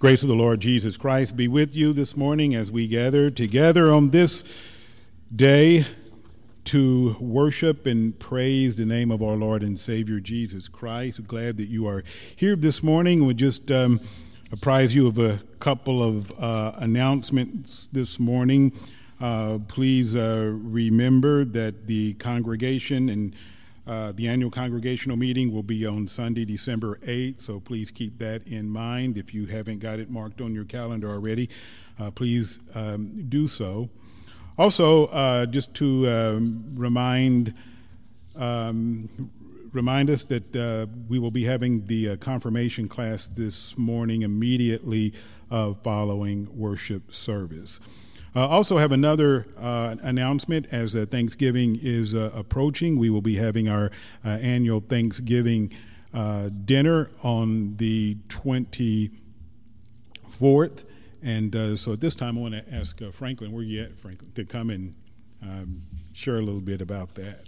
Grace of the Lord Jesus Christ be with you this morning as we gather together on this day to worship and praise the name of our Lord and Savior Jesus Christ. We're glad that you are here this morning. We just apprise you of a couple of announcements this morning. Please remember that the congregation and the annual congregational meeting will be on Sunday, December 8th, so please keep that in mind. If you haven't got it marked on your calendar already, please do so. Also, just to remind us that we will be having the confirmation class this morning immediately following worship service. Also have another announcement as Thanksgiving is approaching. We will be having our annual Thanksgiving dinner on the 24th. And so at this time, I want to ask Franklin, where you at, Franklin, to come and share a little bit about that.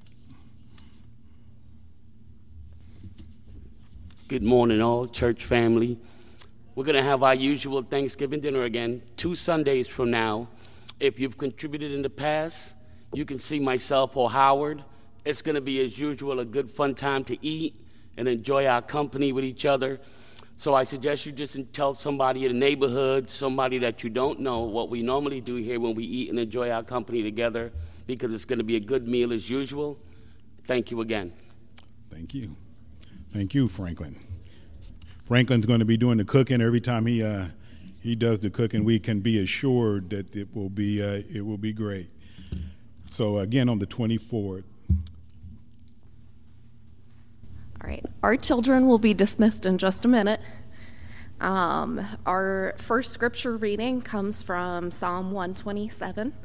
Good morning, all, church family. We're going to have our usual Thanksgiving dinner again 2 Sundays from now. If you've contributed in the past, you can see myself or Howard. It's going to be, as usual, a good, fun time to eat and enjoy our company with each other. So I suggest you just tell somebody in the neighborhood, somebody that you don't know, what we normally do here when we eat and enjoy our company together, because it's going to be a good meal as usual. Thank you again. Thank you. Thank you, Franklin. Franklin's going to be doing the cooking every time he does the cooking. We can be assured that it will be great. So again, on the 24th. All right, our children will be dismissed in just a minute. Our first scripture reading comes from Psalm 127.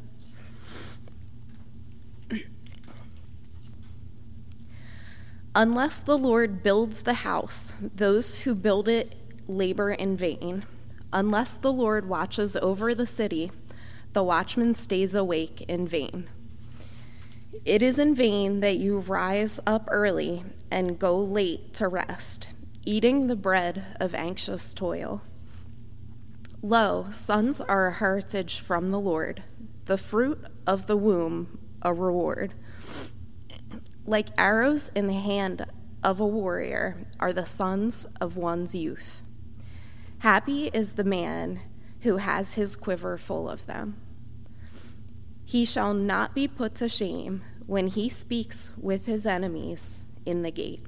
Unless the Lord builds the house, those who build it labor in vain. Unless the Lord watches over the city, the watchman stays awake in vain. It is in vain that you rise up early and go late to rest, eating the bread of anxious toil. Lo, sons are a heritage from the Lord, the fruit of the womb a reward. Like arrows in the hand of a warrior are the sons of one's youth. Happy is the man who has his quiver full of them. He shall not be put to shame when he speaks with his enemies in the gate.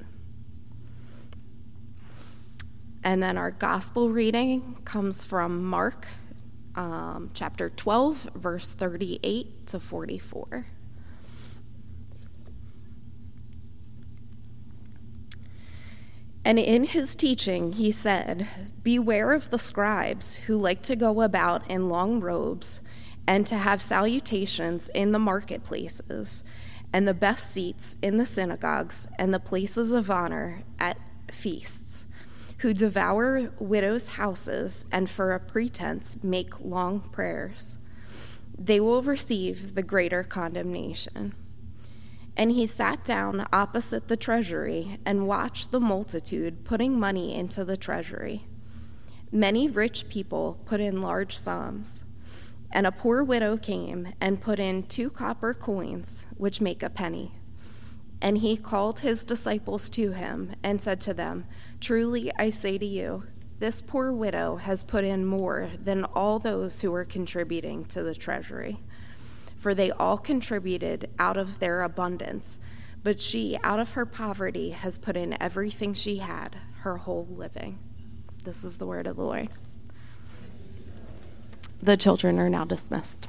And then our gospel reading comes from Mark chapter 12, verse 38 to 44. And in his teaching, he said, "Beware of the scribes who like to go about in long robes and to have salutations in the marketplaces and the best seats in the synagogues and the places of honor at feasts, who devour widows' houses and for a pretense make long prayers. They will receive the greater condemnation." And he sat down opposite the treasury and watched the multitude putting money into the treasury. Many rich people put in large sums, and a poor widow came and put in 2 copper coins, which make a penny. And he called his disciples to him and said to them, "Truly I say to you, this poor widow has put in more than all those who were contributing to the treasury. For they all contributed out of their abundance, but she, out of her poverty, has put in everything she had, her whole living." This is the word of the Lord. The children are now dismissed.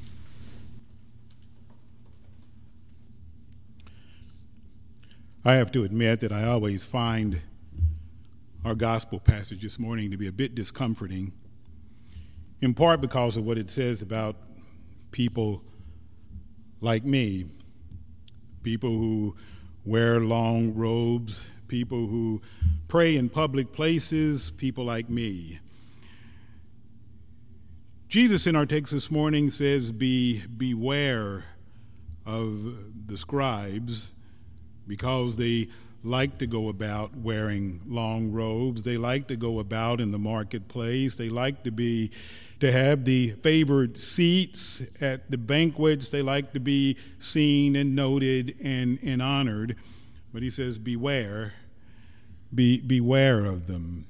I have to admit that I always find our gospel passage this morning to be a bit discomforting, in part because of what it says about people like me, people who wear long robes, people who pray in public places, people like me. Jesus in our text this morning says, beware of the scribes, because they like to go about wearing long robes. They like to go about in the marketplace. They like to have the favored seats at the banquets. They like to be seen and noted and honored. But he says, beware of them.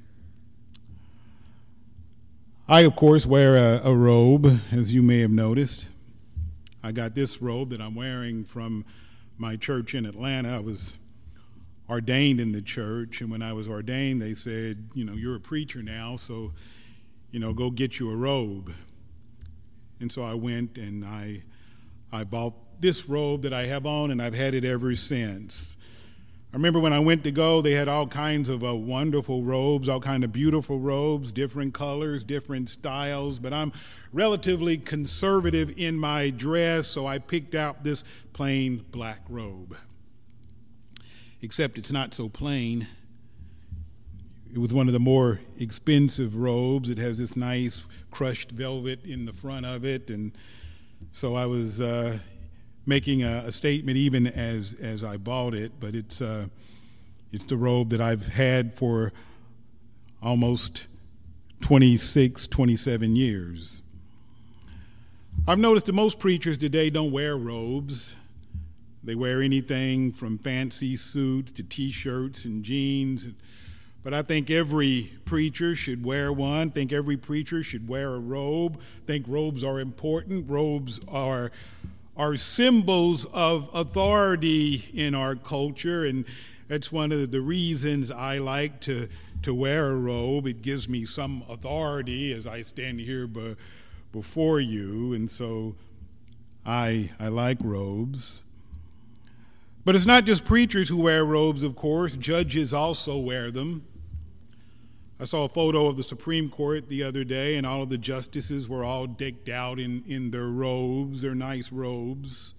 I, of course, wear a robe, as you may have noticed. I got this robe that I'm wearing from my church in Atlanta. I was ordained in the church, and when I was ordained, they said, you're a preacher now, so, go get you a robe. And so I went and I bought this robe that I have on, and I've had it ever since. I remember when I went to go, they had all kinds of wonderful robes, all kinds of beautiful robes, different colors, different styles, but I'm relatively conservative in my dress, so I picked out this plain black robe. Except it's not so plain. It was one of the more expensive robes. It has this nice crushed velvet in the front of it, and so I was making a statement even as I bought it, but it's the robe that I've had for almost 26, 27 years. I've noticed that most preachers today don't wear robes. They wear anything from fancy suits to T-shirts and jeans. But I think every preacher should wear one. I think every preacher should wear a robe. I think robes are important. Robes are symbols of authority in our culture, and that's one of the reasons I like to wear a robe. It gives me some authority as I stand here before you, and so I like robes. But it's not just preachers who wear robes, of course. Judges also wear them. I saw a photo of the Supreme Court the other day, and all of the justices were all decked out in their robes, their nice robes.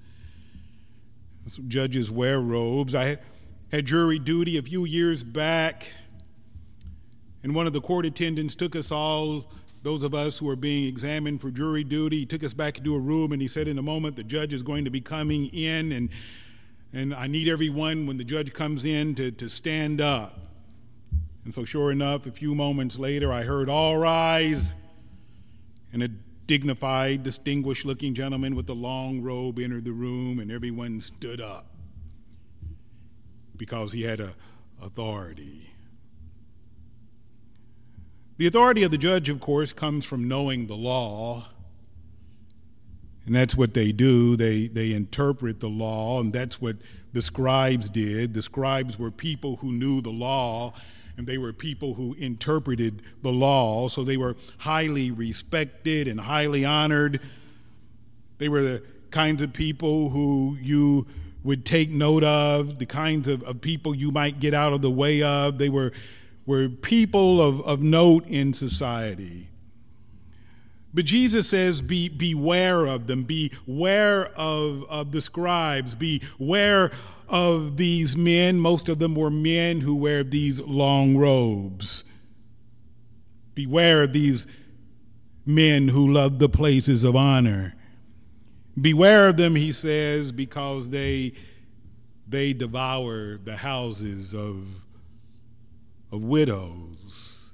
Some judges wear robes. I had jury duty a few years back, and one of the court attendants took us all, those of us who were being examined for jury duty, he took us back into a room, and he said, in a moment, the judge is going to be coming in, and I need everyone, when the judge comes in, to stand up. And so sure enough, a few moments later, I heard, "All rise," and a dignified, distinguished-looking gentleman with a long robe entered the room, and everyone stood up because he had authority. The authority of the judge, of course, comes from knowing the law, and that's what they do. They interpret the law, and that's what the scribes did. The scribes were people who knew the law, and they were people who interpreted the law, so they were highly respected and highly honored. They were the kinds of people who you would take note of, the kinds of people you might get out of the way of. They were people of note in society. But Jesus says, beware of them, beware of the scribes, beware of these men. Most of them were men who wear these long robes. Beware of these men who love the places of honor. Beware of them, he says, because they devour the houses of widows.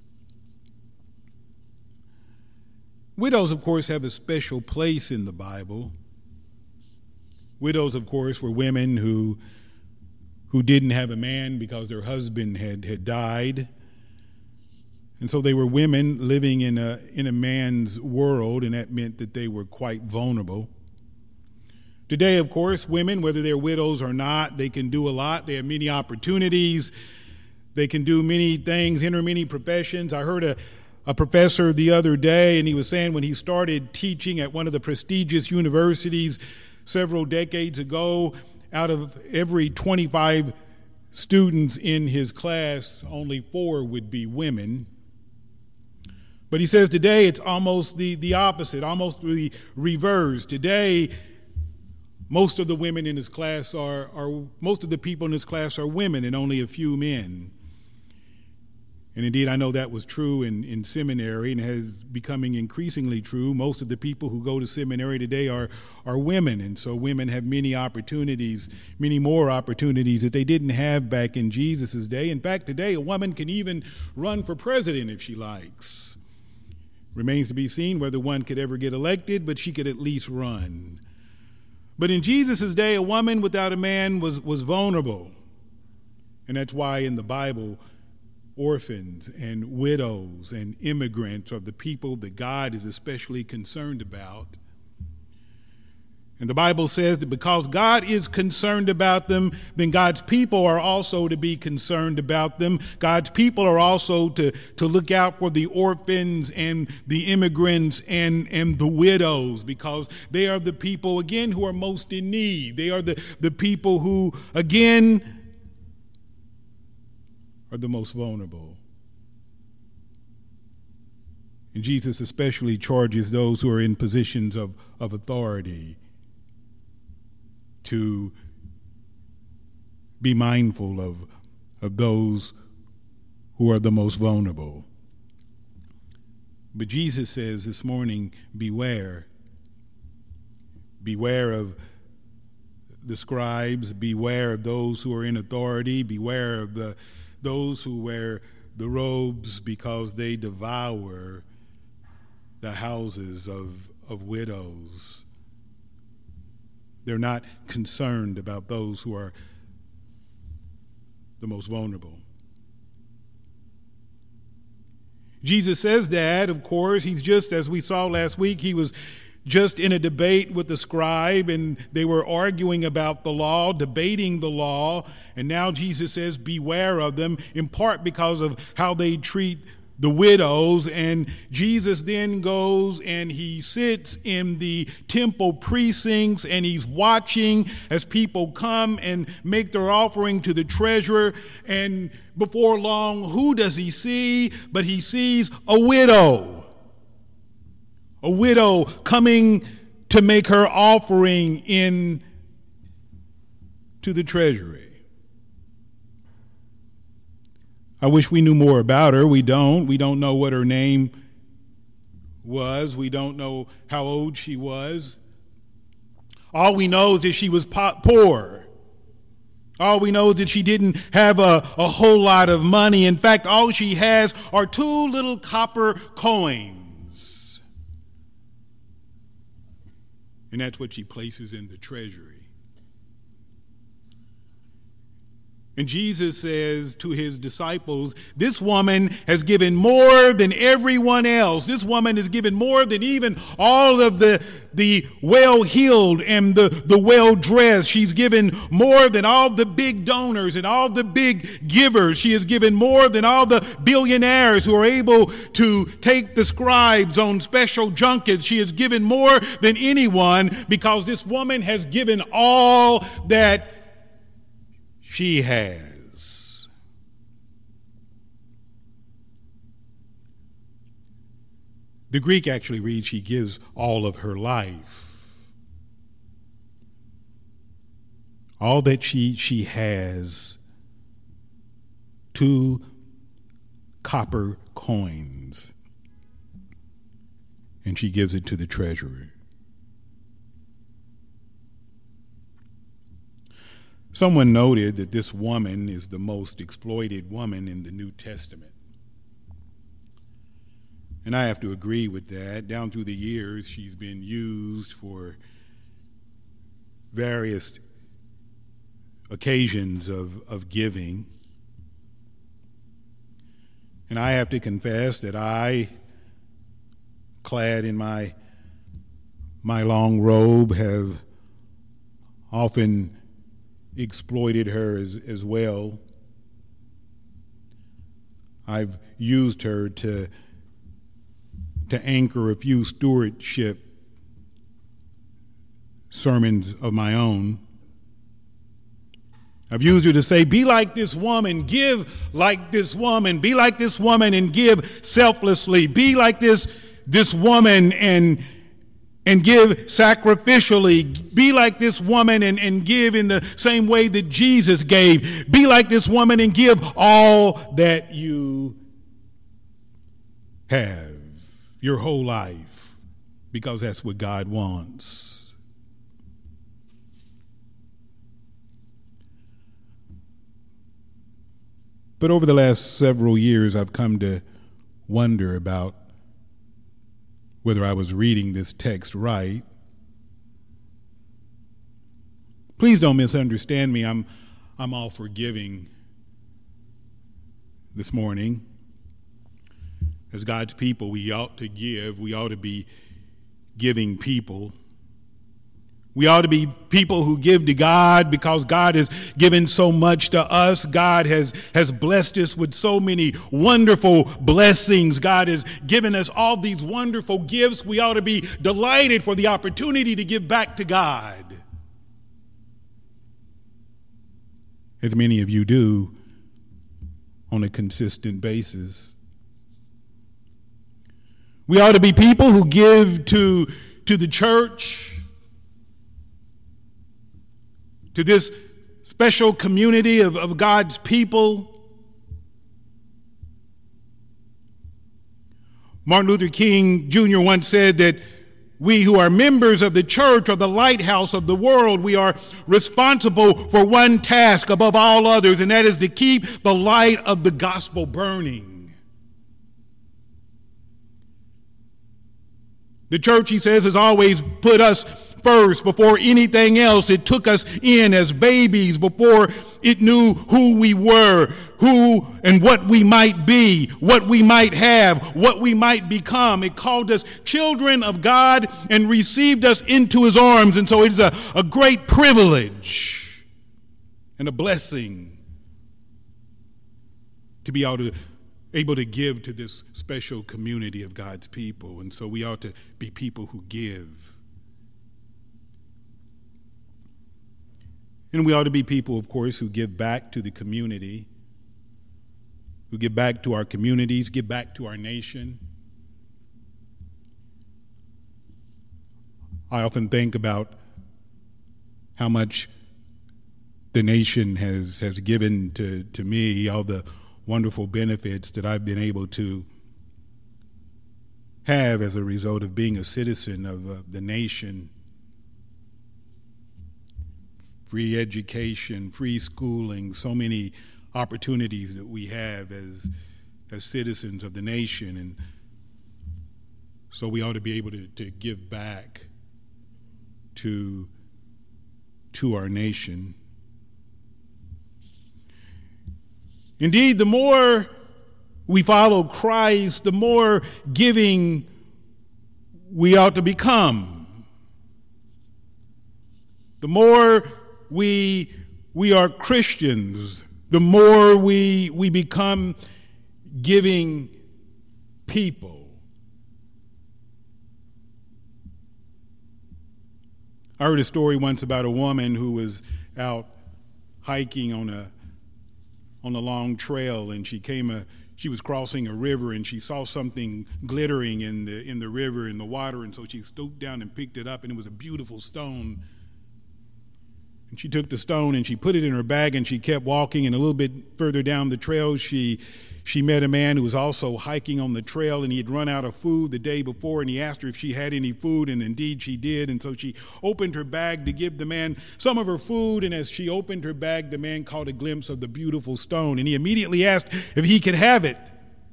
Widows, of course, have a special place in the Bible. Widows, of course, were women who didn't have a man because their husband had died. And so they were women living in a man's world, and that meant that they were quite vulnerable. Today, of course, women, whether they're widows or not, they can do a lot. They have many opportunities. They can do many things, enter many professions. I heard a professor the other day, and he was saying when he started teaching at one of the prestigious universities several decades ago, out of every 25 students in his class, only 4 would be women. But he says today it's almost the opposite, almost the reverse. Today, most of the women in his class most of the people in his class are women and only a few men. And indeed, I know that was true in seminary and has becoming increasingly true. Most of the people who go to seminary today are women, and so women have many opportunities, many more opportunities that they didn't have back in Jesus' day. In fact, today a woman can even run for president if she likes. Remains to be seen whether one could ever get elected, but she could at least run. But in Jesus' day, a woman without a man was vulnerable. And that's why in the Bible, orphans and widows and immigrants are the people that God is especially concerned about. And the Bible says that because God is concerned about them, then God's people are also to be concerned about them. God's people are also to look out for the orphans and the immigrants and the widows, because they are the people, again, who are most in need. They are the people who, again, are the most vulnerable. And Jesus especially charges those who are in positions of authority to be mindful of those who are the most vulnerable. But Jesus says this morning, beware. Beware of the scribes, beware of those who are in authority, beware of those who wear the robes, because they devour the houses of widows. They're not concerned about those who are the most vulnerable. Jesus says that, of course, he's just, as we saw last week, he was just in a debate with the scribe, and they were arguing about the law, debating the law, and now Jesus says, beware of them, in part because of how they treat the widows. And Jesus then goes and he sits in the temple precincts and he's watching as people come and make their offering to the treasurer. And before long, who does he see? But he sees a widow. A widow coming to make her offering in to the treasury. I wish we knew more about her. We don't. We don't know what her name was. We don't know how old she was. All we know is that she was poor. All we know is that she didn't have a whole lot of money. In fact, all she has are 2 little copper coins. And that's what she places in the treasury. And Jesus says to his disciples, this woman has given more than everyone else. This woman has given more than even all of the well-heeled and the well-dressed. She's given more than all the big donors and all the big givers. She has given more than all the billionaires who are able to take the scribes on special junkets. She has given more than anyone, because this woman has given all that she has. The Greek actually reads, she gives all of her life. All that she has, 2 copper coins, and she gives it to the treasurer. Someone noted that this woman is the most exploited woman in the New Testament. And I have to agree with that. Down through the years, she's been used for various occasions of giving. And I have to confess that I, clad in my long robe, have often exploited her as well. I've used her to anchor a few stewardship sermons of my own. I've used her to say, be like this woman, give like this woman, be like this woman and give selflessly, be like this woman and give sacrificially. Be like this woman and give in the same way that Jesus gave. Be like this woman and give all that you have your whole life, because that's what God wants. But over the last several years, I've come to wonder about whether I was reading this text right. Please don't misunderstand me. I'm all for giving this morning. As God's people, we ought to give. We ought to be giving people. We ought to be people who give to God because God has given so much to us. God has blessed us with so many wonderful blessings. God has given us all these wonderful gifts. We ought to be delighted for the opportunity to give back to God, as many of you do on a consistent basis. We ought to be people who give to the church, to this special community of God's people. Martin Luther King Jr. once said that we who are members of the church are the lighthouse of the world. We are responsible for one task above all others, and that is to keep the light of the gospel burning. The church, he says, has always put us first before anything else. It took us in as babies before it knew who we were, who and what we might be, what we might have, what we might become. It called us children of God and received us into his arms. And so it's a great privilege and a blessing to be able to give to this special community of God's people. And so we ought to be people who give. And we ought to be people, of course, who give back to the community, who give back to our communities, give back to our nation. I often think about how much the nation has given to me, all the wonderful benefits that I've been able to have as a result of being a citizen of the nation. Free education, free schooling, so many opportunities that we have as citizens of the nation. And so we ought to be able to give back to our nation. Indeed, the more we follow Christ, the more giving we ought to become. The more we are Christians, the more we become giving people. I heard a story once about a woman who was out hiking on a long trail, and she was crossing a river, and she saw something glittering in the river, in the water, and so she stooped down and picked it up, and it was a beautiful stone. And she took the stone and she put it in her bag, and she kept walking, and a little bit further down the trail she met a man who was also hiking on the trail, and he had run out of food the day before, and he asked her if she had any food, and indeed she did. And so she opened her bag to give the man some of her food, and as she opened her bag, the man caught a glimpse of the beautiful stone, and he immediately asked if he could have it.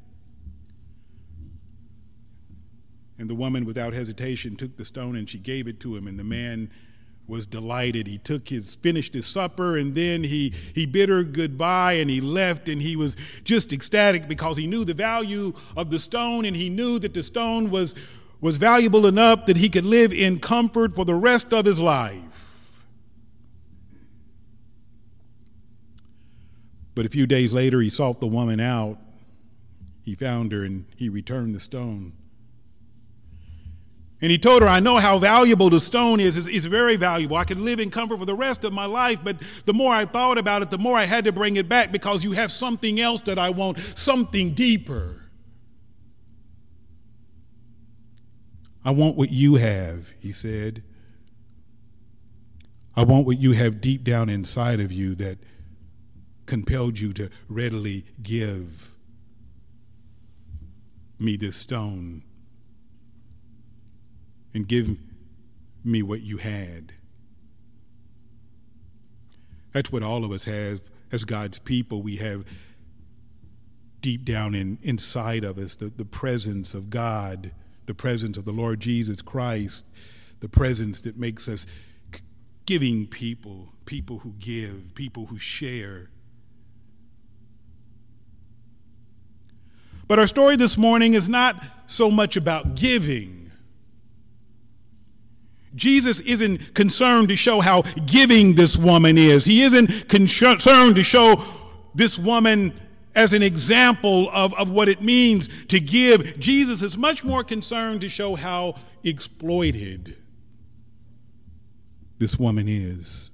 And the woman, without hesitation, took the stone and she gave it to him, and the man was delighted. He finished his supper, and then he bid her goodbye, and he left, and he was just ecstatic because he knew the value of the stone, and he knew that the stone was valuable enough that he could live in comfort for the rest of his life. But a few days later, he sought the woman out. He found her, and he returned the stone. And he told her, I know how valuable the stone is. It's very valuable. I could live in comfort for the rest of my life, but the more I thought about it, the more I had to bring it back because you have something else that I want, something deeper. I want what you have, he said. I want what you have deep down inside of you that compelled you to readily give. me this stone and give me what you had. That's what all of us have as God's people. We have deep down inside of us the presence of God, the presence of the Lord Jesus Christ, the presence that makes us giving people who give, people who share. But our story this morning is not so much about giving. Jesus isn't concerned to show how giving this woman is. He isn't concerned to show this woman as an example of what it means to give. Jesus is much more concerned to show how exploited this woman is.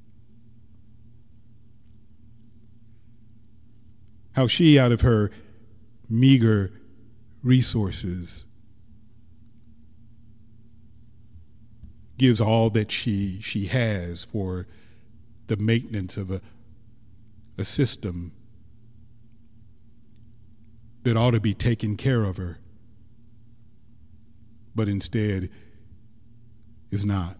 How she, out of her meager resources, gives all that she has for the maintenance of a system that ought to be taking care of her, but instead is not.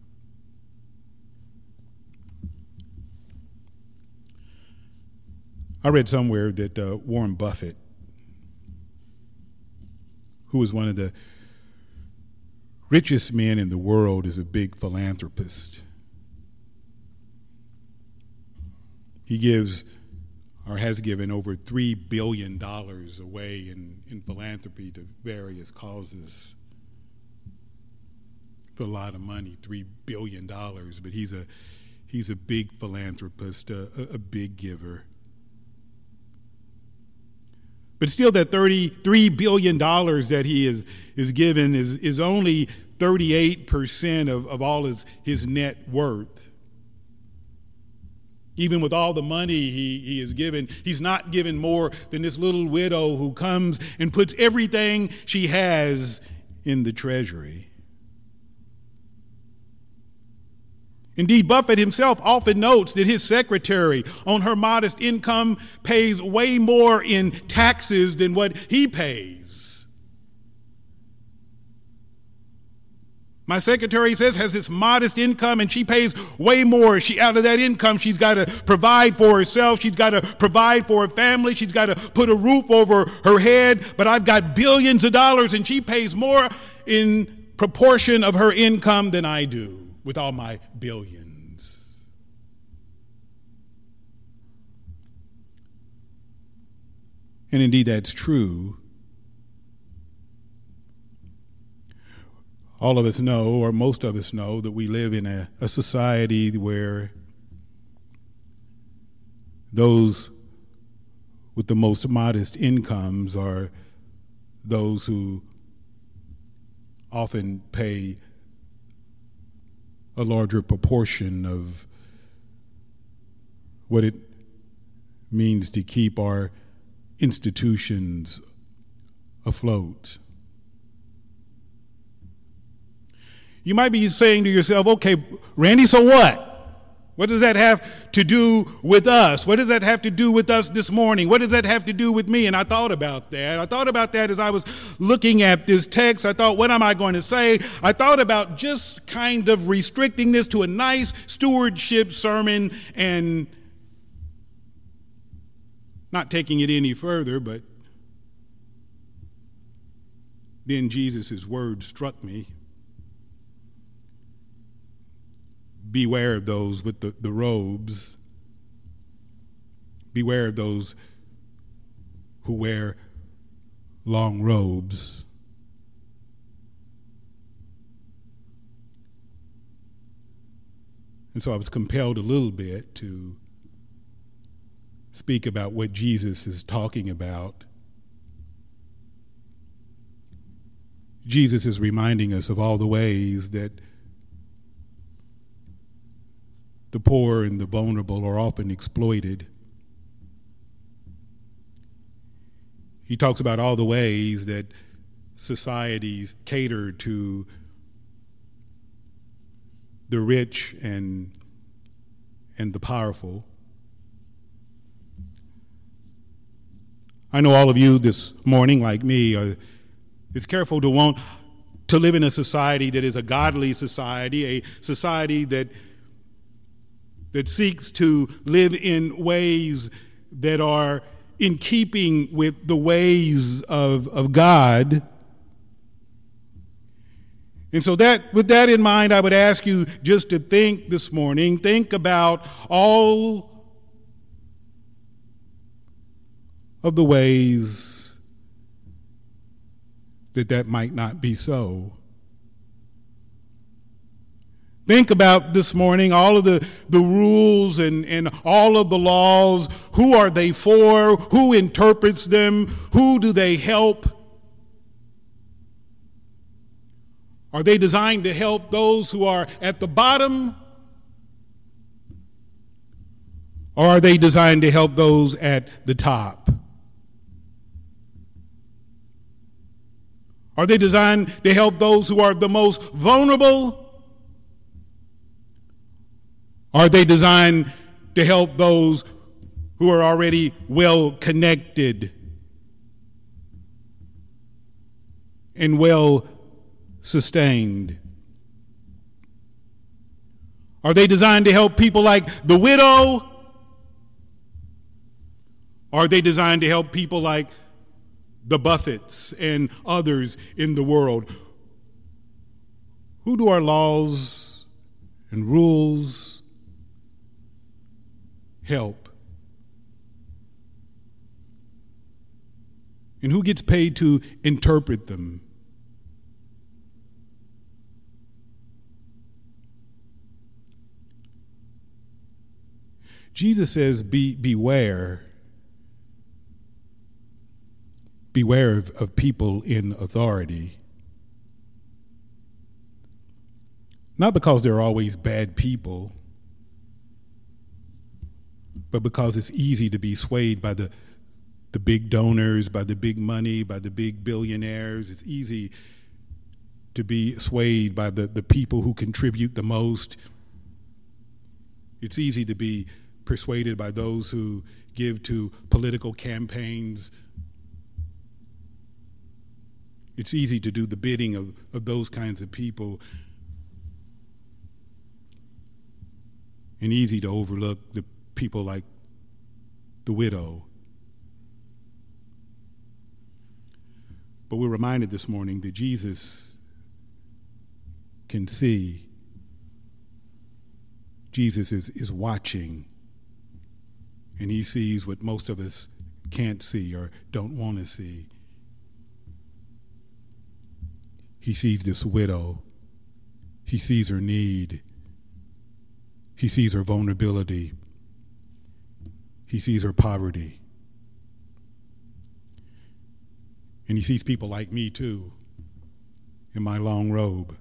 I read somewhere that Warren Buffett, who is one of the richest men in the world, is a big philanthropist. He gives or has given over $3 billion away in philanthropy to various causes. It's a lot of money, $3 billion, but he's a big philanthropist, a big giver. But still, that $33 billion that he is given is only 38% of all his net worth. Even with all the money he is given, he's not given more than this little widow who comes and puts everything she has in the treasury. Indeed, Buffett himself often notes that his secretary, on her modest income, pays way more in taxes than what he pays. My secretary says has this modest income and she pays way more. Out of that income, she's got to provide for herself. She's got to provide for her family. She's got to put a roof over her head. But I've got billions of dollars and she pays more in proportion of her income than I do with all my billions. And indeed, that's true. All of us know, or most of us know, that we live in a society where those with the most modest incomes are those who often pay a larger proportion of what it means to keep our institutions afloat. You might be saying to yourself, okay, Randy, so what? What does that have to do with us? What does that have to do with us this morning? What does that have to do with me? And I thought about that. I thought about that as I was looking at this text. I thought, what am I going to say? I thought about just kind of restricting this to a nice stewardship sermon and not taking it any further, but then Jesus' words struck me. Beware of those with the robes. Beware of those who wear long robes. And so I was compelled a little bit to speak about what Jesus is talking about. Jesus is reminding us of all the ways that the poor and the vulnerable are often exploited. He talks about all the ways that societies cater to the rich and the powerful. I know all of you this morning, like me, is careful to want to live in a society that is a godly society, a society that seeks to live in ways that are in keeping with the ways of God. And so with that in mind, I would ask you just to think this morning, think about all of the ways that might not be so. Think about this morning all of the rules and all of the laws. Who are they for? Who interprets them? Who do they help? Are they designed to help those who are at the bottom? Or are they designed to help those at the top? Are they designed to help those who are the most vulnerable? Are they designed to help those who are already well connected and well sustained? Are they designed to help people like the widow? Are they designed to help people like the Buffetts and others in the world? Who do our laws and rules help? And who gets paid to interpret them? Jesus says, beware. Beware of people in authority. Not because they're always bad people, but because it's easy to be swayed by the big donors, by the big money, by the big billionaires. It's easy to be swayed by the people who contribute the most. It's easy to be persuaded by those who give to political campaigns. It's easy to do the bidding of those kinds of people, and easy to overlook the people like the widow. But we're reminded this morning that Jesus can see. Jesus is watching, and he sees what most of us can't see or don't want to see. He sees this widow. He sees her need. He sees her vulnerability. He sees her poverty. And he sees people like me too, in my long robe.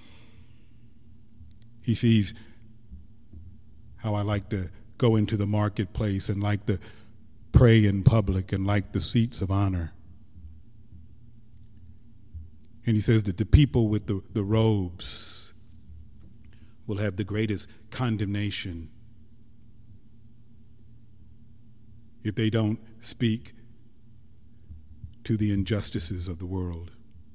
He sees how I like to go into the marketplace and like to pray in public and like the seats of honor. And he says that the people with the robes will have the greatest condemnation if they don't speak to the injustices of the world.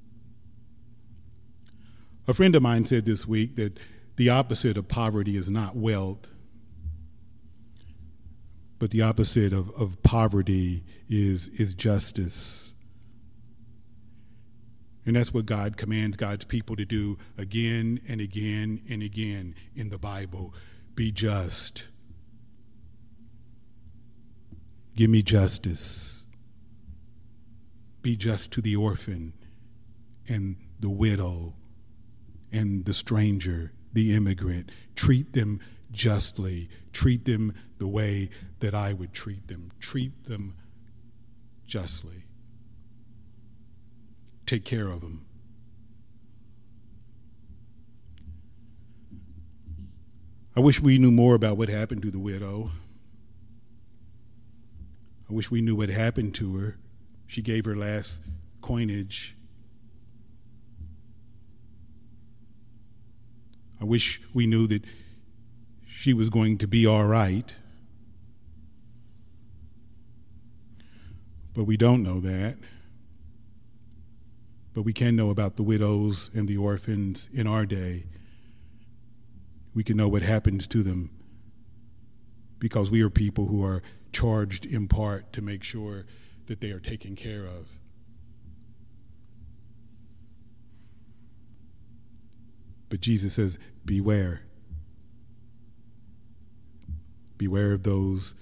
A friend of mine said this week that the opposite of poverty is not wealth, but the opposite of poverty is justice. And that's what God commands God's people to do again and again and again in the Bible. Be just. Give me justice. Be just to the orphan and the widow and the stranger, the immigrant. Treat them justly. Treat them the way that I would treat them. Treat them justly. Take care of them. I wish we knew more about what happened to the widow. I wish we knew what happened to her. She gave her last coinage. I wish we knew that she was going to be all right. But we don't know that. But we can know about the widows and the orphans in our day. We can know what happens to them because we are people who are charged in part to make sure that they are taken care of. But Jesus says, beware. Beware of those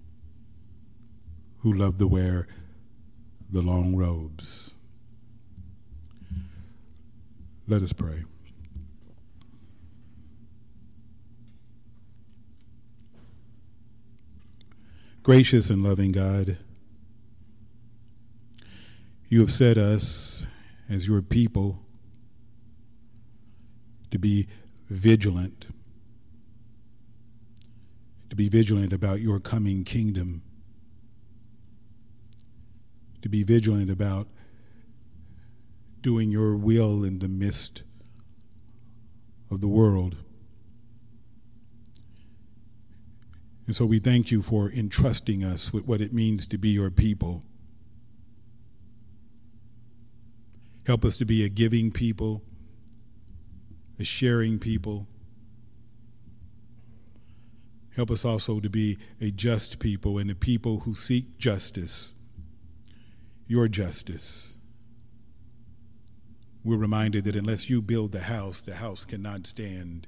who love to wear the long robes. Let us pray. Gracious and loving God, you have set us as your people to be vigilant about your coming kingdom, to be vigilant about doing your will in the midst of the world. And so we thank you for entrusting us with what it means to be your people. Help us to be a giving people, a sharing people. Help us also to be a just people and a people who seek justice, your justice. We're reminded that unless you build the house cannot stand.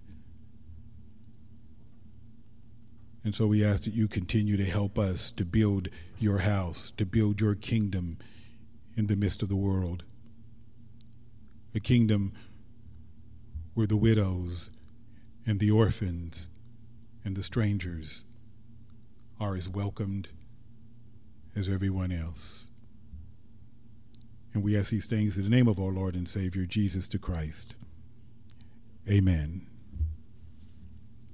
And so we ask that you continue to help us to build your house, to build your kingdom in the midst of the world. A kingdom where the widows and the orphans and the strangers are as welcomed as everyone else. And we ask these things in the name of our Lord and Savior, Jesus the Christ. Amen.